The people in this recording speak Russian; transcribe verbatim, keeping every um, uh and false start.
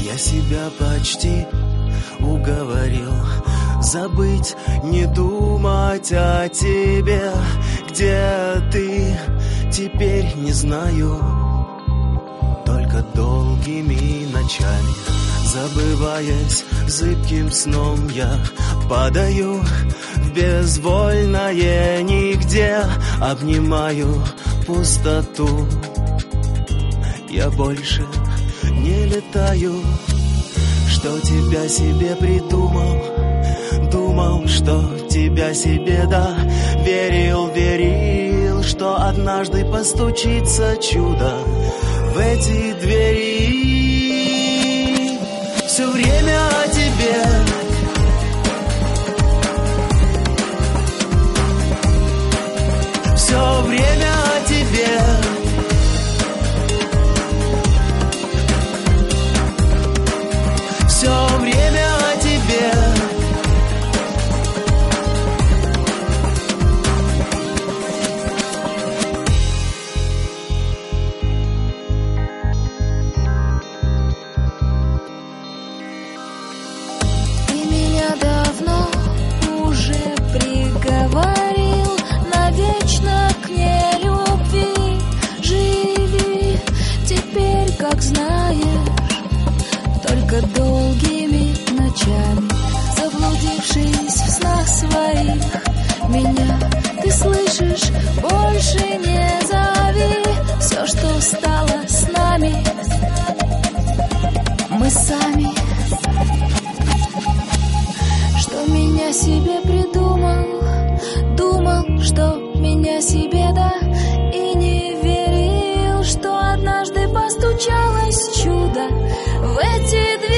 Я себя почти уговорил забыть, не думать о тебе. Где ты теперь, не знаю. Только долгими ночами, забываясь зыбким сном, я падаю в безвольное нигде, обнимаю пустоту. Я больше не летаю. Что тебя себе придумал, думал, что тебя себе, да, верил, верил, что однажды постучится чудо в эти двери. Все время о тебе, все время о тебе. Все время о тебе. Ты меня давно уже приговорил навечно к нелюбви. Живи теперь, как знаешь, только долгими ночами, заблудившись в снах своих. Меня ты слышишь, больше не зови. Все, что стало с нами, мы сами. Что меня себе придумал, думал, что меня себе, да, и не верил, что однажды постучалось чудо в эти двери.